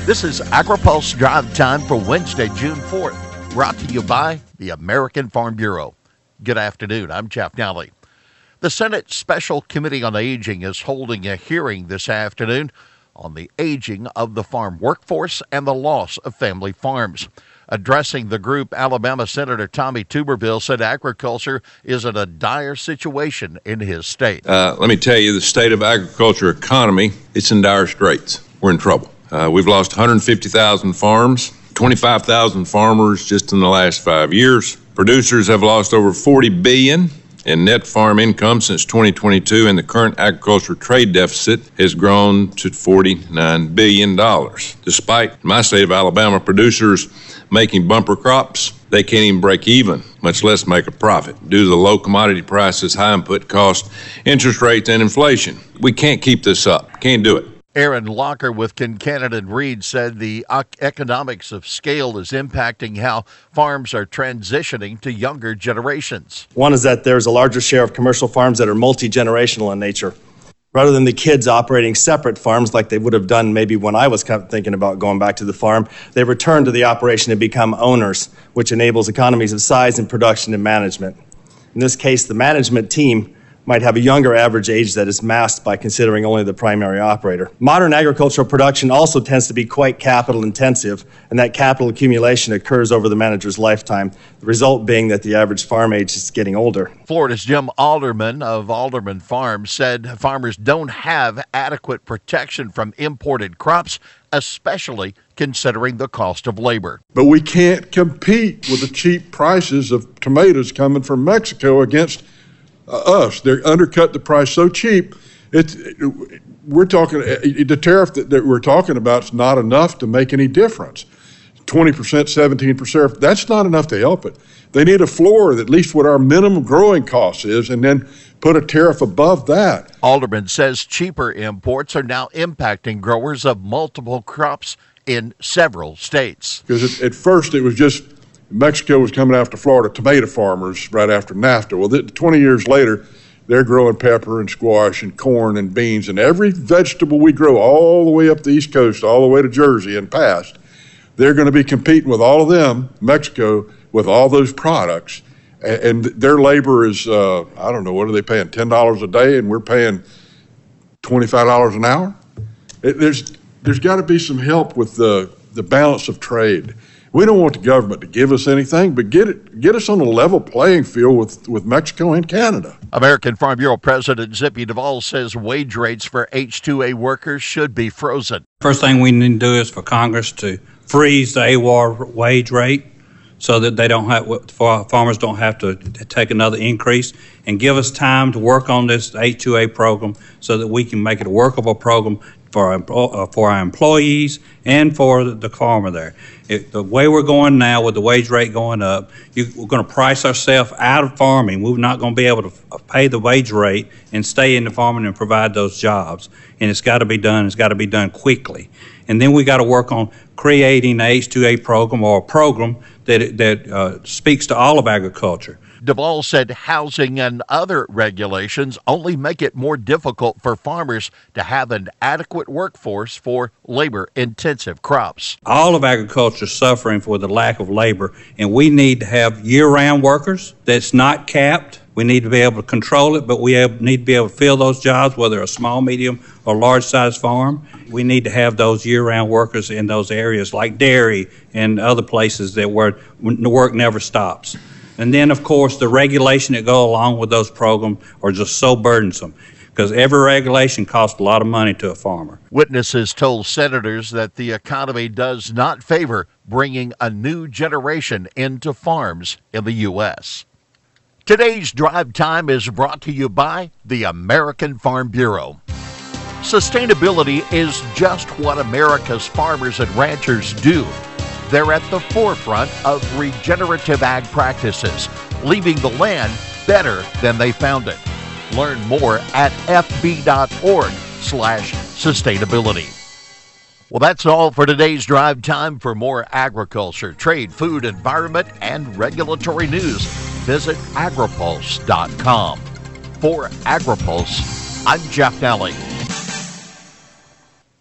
This is AgriPulse Drive Time for Wednesday, June 4th, brought to you by the American Farm Bureau. Good afternoon. I'm Jeff Nally. The Senate Special Committee on Aging is holding a hearing this afternoon on the aging of the farm workforce and the loss of family farms. Addressing the group, Alabama Senator Tommy Tuberville said agriculture is in a dire situation in his state. Let me tell you, the state of agriculture economy, it's in dire straits. We're in trouble. We've lost 150,000 farms, 25,000 farmers just in the last 5 years. Producers have lost over $40 billion in net farm income since 2022, and the current agriculture trade deficit has grown to $49 billion. Despite my state of Alabama producers making bumper crops, they can't even break even, much less make a profit, due to the low commodity prices, high input costs, interest rates, and inflation. We can't keep this up. Can't do it. Aaron Locker with Kincannon & Reed said the economics of scale is impacting how farms are transitioning to younger generations. One is that there's a larger share of commercial farms that are multi-generational in nature. Rather than the kids operating separate farms like they would have done maybe when I was thinking about going back to the farm, they return to the operation and become owners, which enables economies of size in production and management. In this case, the management team might have a younger average age that is masked by considering only the primary operator. Modern agricultural production also tends to be quite capital intensive, and that capital accumulation occurs over the manager's lifetime, the result being that the average farm age is getting older. Florida's Jim Alderman of Alderman Farms said farmers don't have adequate protection from imported crops, especially considering the cost of labor. But we can't compete with the cheap prices of tomatoes coming from Mexico against us. They undercut the price so cheap. We're talking the tariff that we're talking about is not enough to make any difference. 20%, 17%. That's not enough to help it. They need a floor, at least what our minimum growing cost is, and then put a tariff above that. Alderman says cheaper imports are now impacting growers of multiple crops in several states. Because at first it was just Mexico was coming after Florida tomato farmers right after NAFTA. Well, 20 years later, they're growing pepper and squash and corn and beans and every vegetable we grow all the way up the East Coast, all the way to Jersey and past. They're going to be competing with all of them, Mexico, with all those products. And their labor is, I don't know, what are they paying, $10 a day, and we're paying $25 an hour? There's got to be some help with the balance of trade. We don't want the government to give us anything, but get us on a level playing field with Mexico and Canada. American Farm Bureau President Zippy Duvall says wage rates for H-2A workers should be frozen. First thing we need to do is for Congress to freeze the AWAR wage rate so that farmers don't have to take another increase, and give us time to work on this H-2A program so that we can make it a workable program for our employees and for the farmer there. The way we're going now with the wage rate going up, we're going to price ourselves out of farming. We're not going to be able to pay the wage rate and stay in the farming and provide those jobs. And it's got to be done. It's got to be done quickly. And then we got to work on creating an H-2A program, or a program that speaks to all of agriculture. Duvall said housing and other regulations only make it more difficult for farmers to have an adequate workforce for labor-intensive crops. All of agriculture is suffering for the lack of labor, and we need to have year-round workers that's not capped. We need to be able to control it, but we need to be able to fill those jobs, whether a small, medium, or large-sized farm. We need to have those year-round workers in those areas like dairy and other places where the work never stops. And then, of course, the regulation that go along with those programs are just so burdensome, because every regulation costs a lot of money to a farmer. Witnesses told senators that the economy does not favor bringing a new generation into farms in the U.S. Today's Drive Time is brought to you by the American Farm Bureau. Sustainability is just what America's farmers and ranchers do. They're at the forefront of regenerative ag practices, leaving the land better than they found it. Learn more at fb.org/sustainability. Well, that's all for today's Drive Time. For more agriculture, trade, food, environment, and regulatory news, visit agripulse.com. For AgriPulse, I'm Jeff Nally.